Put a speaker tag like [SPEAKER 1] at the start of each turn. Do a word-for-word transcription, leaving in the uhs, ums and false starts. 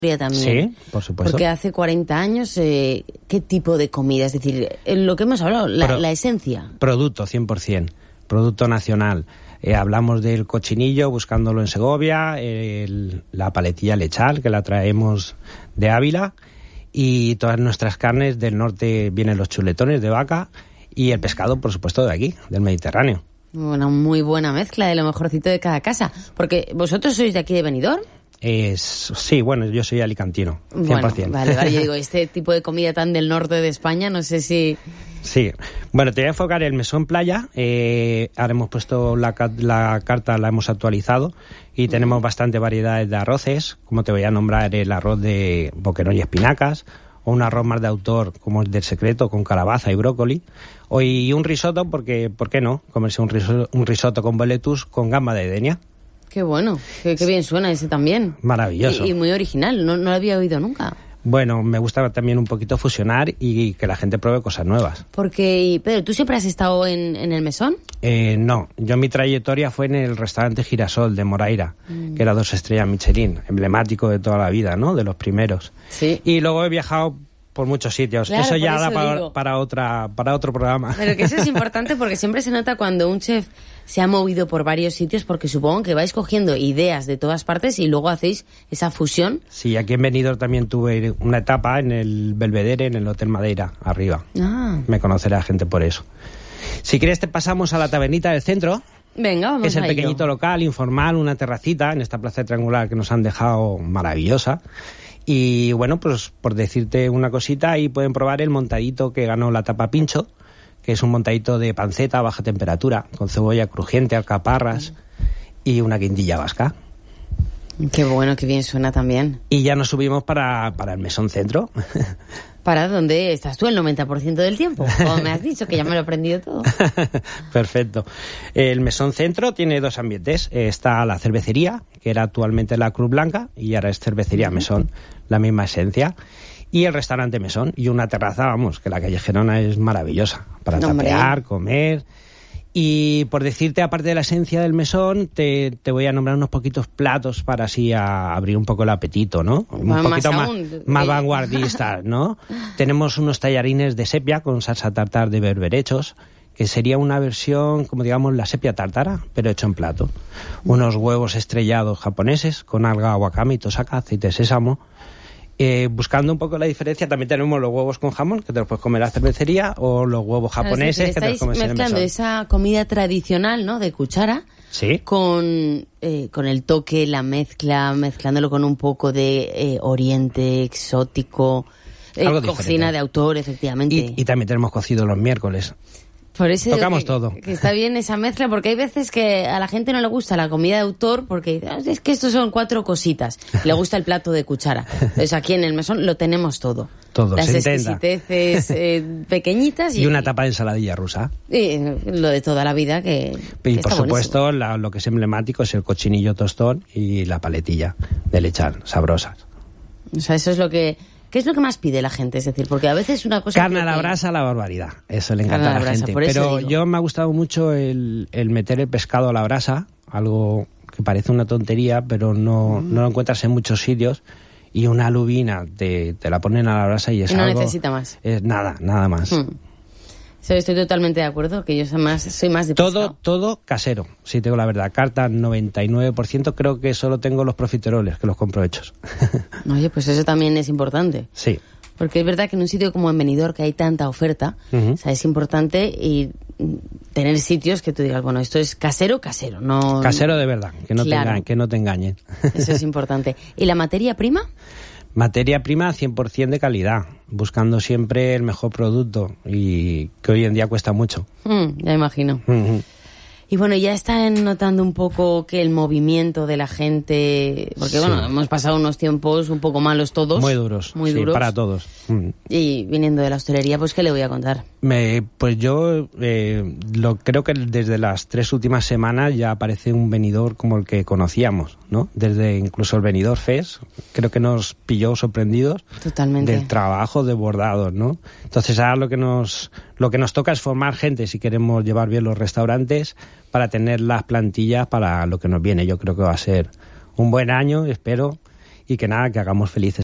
[SPEAKER 1] también.
[SPEAKER 2] Sí, por supuesto.
[SPEAKER 1] Porque hace cuarenta años, eh, ¿qué tipo de comida? Es decir, en lo que hemos hablado, la,
[SPEAKER 2] Pro,
[SPEAKER 1] la esencia.
[SPEAKER 2] Producto, cien por ciento. Producto nacional. Eh, hablamos del cochinillo, buscándolo en Segovia, el, la paletilla lechal, que la traemos de Ávila, y todas nuestras carnes del norte vienen los chuletones de vaca, y el pescado, por supuesto, de aquí, del Mediterráneo.
[SPEAKER 1] Una muy buena mezcla de lo mejorcito de cada casa. Porque vosotros sois de aquí de Benidorm.
[SPEAKER 2] Es, sí, bueno, yo soy alicantino, cien por ciento.
[SPEAKER 1] Bueno, vale, vale, yo digo, este tipo de comida tan del norte de España, no sé si...
[SPEAKER 2] Sí, bueno, te voy a enfocar el mesón playa, eh, ahora hemos puesto la, la carta, la hemos actualizado y tenemos mm. bastante variedades de arroces, como te voy a nombrar el arroz de boquerón y espinacas, o un arroz más de autor como el del secreto con calabaza y brócoli, o y un risotto, porque, ¿por qué no? Comerse un risotto, un risotto con boletus con gamba de Denia.
[SPEAKER 1] Qué bueno, qué, qué bien suena ese también.
[SPEAKER 2] Maravilloso.
[SPEAKER 1] Y, y muy original, no, no lo había oído nunca.
[SPEAKER 2] Bueno, me gusta también un poquito fusionar y que la gente pruebe cosas nuevas.
[SPEAKER 1] Porque, Pedro, ¿tú siempre has estado en, en el mesón?
[SPEAKER 2] Eh, no, yo mi trayectoria fue en el restaurante Girasol de Moraira, mm. que era dos estrellas Michelin, emblemático de toda la vida, ¿no? De los primeros.
[SPEAKER 1] Sí.
[SPEAKER 2] Y luego he viajado por muchos sitios.
[SPEAKER 1] Claro,
[SPEAKER 2] eso ya
[SPEAKER 1] eso
[SPEAKER 2] da para,
[SPEAKER 1] digo.
[SPEAKER 2] para otra para otro programa.
[SPEAKER 1] Pero que eso es importante porque siempre se nota cuando un chef se ha movido por varios sitios, porque supongo que vais cogiendo ideas de todas partes y luego hacéis esa fusión.
[SPEAKER 2] Sí, aquí en Benidorm también tuve una etapa en el Belvedere, en el Hotel Madeira, arriba.
[SPEAKER 1] Ah.
[SPEAKER 2] Me conocerá gente por eso. Si quieres te pasamos a la tabernita del centro.
[SPEAKER 1] Venga, vamos a
[SPEAKER 2] que es el
[SPEAKER 1] ello.
[SPEAKER 2] pequeñito local, informal, una terracita en esta plaza triangular que nos han dejado maravillosa. Y bueno, pues por decirte una cosita, ahí pueden probar el montadito que ganó la tapa Pincho, que es un montadito de panceta a baja temperatura, con cebolla crujiente, alcaparras y una guindilla vasca.
[SPEAKER 1] Qué bueno, qué bien suena también.
[SPEAKER 2] Y ya nos subimos para, para el mesón centro.
[SPEAKER 1] ¿Para dónde estás tú el noventa por ciento del tiempo? Como me has dicho, que ya me lo he aprendido todo.
[SPEAKER 2] Perfecto. El mesón centro tiene dos ambientes. Está la cervecería, que era actualmente la Cruz Blanca, y ahora es cervecería uh-huh. Mesón, la misma esencia. Y el restaurante Mesón, y una terraza, vamos, que la calle Gerona es maravillosa, para tapear, comer. Y por decirte, aparte de la esencia del mesón, te, te voy a nombrar unos poquitos platos para así a abrir un poco el apetito, ¿no? Un
[SPEAKER 1] más
[SPEAKER 2] poquito más,
[SPEAKER 1] aún,
[SPEAKER 2] más vanguardistas, ¿no? Tenemos unos tallarines de sepia con salsa tartar de berberechos, que sería una versión, como digamos, la sepia tártara, pero hecho en plato. Unos huevos estrellados japoneses con alga, wakame, tosaka, aceite de sésamo. Eh, buscando un poco la diferencia, también tenemos los huevos con jamón, que te los puedes comer en la cervecería, o los huevos japoneses,
[SPEAKER 1] es decir,
[SPEAKER 2] que te los comes en el mesón.
[SPEAKER 1] mezclando esa comida tradicional, ¿no?, de cuchara,
[SPEAKER 2] ¿sí?,
[SPEAKER 1] con, eh, con el toque, la mezcla, mezclándolo con un poco de eh, oriente exótico, eh, cocina diferente. De autor, efectivamente.
[SPEAKER 2] Y, y también tenemos cocido los miércoles.
[SPEAKER 1] Por eso
[SPEAKER 2] tocamos
[SPEAKER 1] que,
[SPEAKER 2] todo.
[SPEAKER 1] Que está bien esa mezcla, porque hay veces que a la gente no le gusta la comida de autor porque es que estos son cuatro cositas. Le gusta el plato de cuchara. Entonces aquí en el mesón lo tenemos todo.
[SPEAKER 2] Todo,
[SPEAKER 1] las
[SPEAKER 2] se
[SPEAKER 1] exquisiteces eh, pequeñitas y,
[SPEAKER 2] y una tapa de ensaladilla rusa.
[SPEAKER 1] Y lo de toda la vida que,
[SPEAKER 2] y
[SPEAKER 1] que
[SPEAKER 2] por
[SPEAKER 1] está
[SPEAKER 2] supuesto la, lo que es emblemático es el cochinillo tostón y la paletilla de lechal, sabrosas.
[SPEAKER 1] O sea, eso es lo que... ¿Qué es lo que más pide la gente? Es decir, porque a veces una cosa...
[SPEAKER 2] Carne a la
[SPEAKER 1] que...
[SPEAKER 2] brasa, la barbaridad. Eso le encanta a la, la
[SPEAKER 1] brasa,
[SPEAKER 2] gente. Pero
[SPEAKER 1] digo.
[SPEAKER 2] yo me ha gustado mucho el, el meter el pescado a la brasa, algo que parece una tontería, pero no, mm. no lo encuentras en muchos sitios. Y una lubina, te, te la ponen a la brasa y es
[SPEAKER 1] y no
[SPEAKER 2] algo...
[SPEAKER 1] necesita más.
[SPEAKER 2] Es nada, nada más.
[SPEAKER 1] Mm. Estoy totalmente de acuerdo, que yo soy más, soy más de
[SPEAKER 2] Todo,
[SPEAKER 1] pescado.
[SPEAKER 2] todo casero, si tengo la verdad. Carta noventa y nueve por ciento, creo que solo tengo los profiteroles, que los compro hechos.
[SPEAKER 1] Oye, pues eso también es importante.
[SPEAKER 2] Sí.
[SPEAKER 1] Porque es verdad que en un sitio como en Benidorm, que hay tanta oferta, uh-huh. o sea, es importante y tener sitios que tú digas, bueno, esto es casero, casero. No...
[SPEAKER 2] Casero de verdad, que no,
[SPEAKER 1] claro.
[SPEAKER 2] te, engañen, que no te engañen.
[SPEAKER 1] Eso es importante. ¿Y la materia prima?
[SPEAKER 2] Materia prima cien por ciento de calidad, buscando siempre el mejor producto y que hoy en día cuesta mucho.
[SPEAKER 1] Mm, ya imagino.
[SPEAKER 2] Uh-huh.
[SPEAKER 1] Y bueno, ya están notando un poco que el movimiento de la gente, porque sí. bueno, hemos pasado unos tiempos un poco malos todos.
[SPEAKER 2] Muy duros,
[SPEAKER 1] muy
[SPEAKER 2] sí,
[SPEAKER 1] duros.
[SPEAKER 2] para todos. Mm.
[SPEAKER 1] Y viniendo de la hostelería, pues ¿qué le voy a contar?
[SPEAKER 2] Me, pues yo eh, lo creo que desde las tres últimas semanas ya aparece un Benidorm como el que conocíamos, ¿no? Desde incluso el Benidorm Fest, creo que nos pilló sorprendidos.
[SPEAKER 1] Totalmente.
[SPEAKER 2] Del trabajo de bordados, ¿no? Entonces ahora lo que nos lo que nos toca es formar gente si queremos llevar bien los restaurantes para tener las plantillas para lo que nos viene. Yo creo que va a ser un buen año, espero, y que nada, que hagamos felices